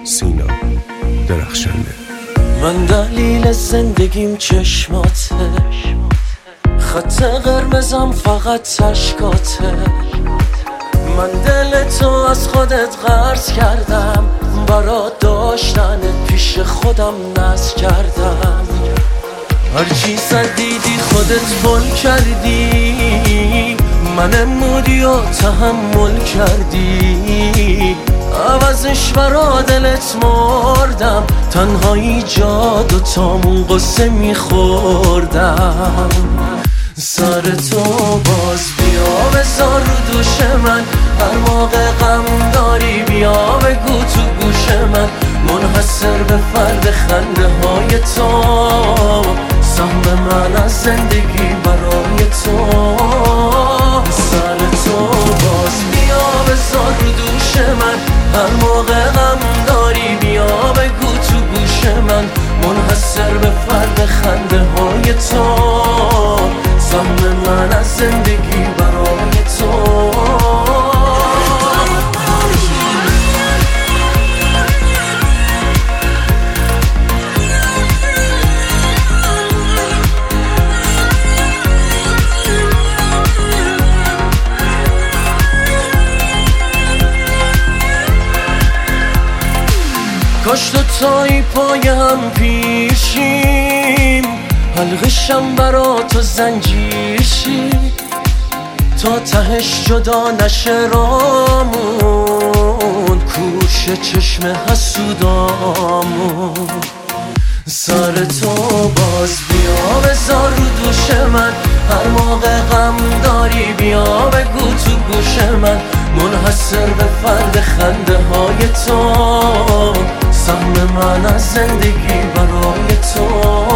سینا درخشنده. من دلیل زندگیم چشماته، خط قرمزم فقط اشکاته. من دل تو از خودت قرض کردم، برا داشتنت پیش خودم نذر کردم. هرچی دیدی خودت بل کردی، من امودی و تحمل کردی. عوضش برا دلت مردم، تنهایی جاد و تامون قصه میخوردم. سر تو باز بیا بذار رو دوش من، هر موقع غم داری بیا بگو تو گوش من. منحصر به فرد خنده های تو، سهم من از زندگی برای تو. سر تو باز بیا بذار رو دوش من، هر موقع غم داری بیا بگو تو گوش من. منحصر به فرد خنده های تو، سهم من از زندگی برای تو. کاش دوتایی پای هم پیشیم، حلقشم برا تو زنجیر شی، تا تهش جدا نشه رامون، کوش چشم حسودامون. سر تو باز بیا بذار رو دوش من، هر موقع غم داری بیا بگو تو گوش من. منحصر به فرد خنده های تو، سهم من از زندگی برای تو.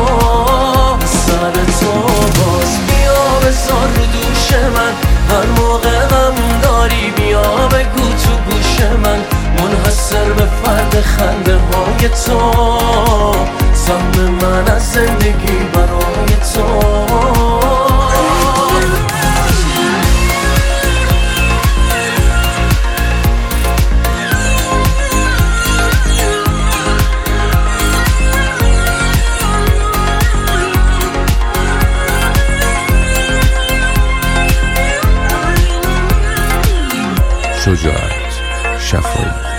سر تو باز بیا بذار رو دوش من، هر موقع غم داری بیا بگو تو گوش من. منحصر به فرد خنده های تو، سهم من از زندگی برای تو. شجاعت شفایی